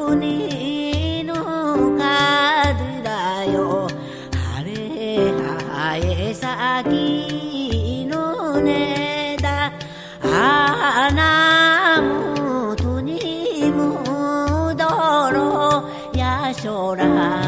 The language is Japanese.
にの風だよ晴れ生え咲きの根だ穴元に戻ろうやしょら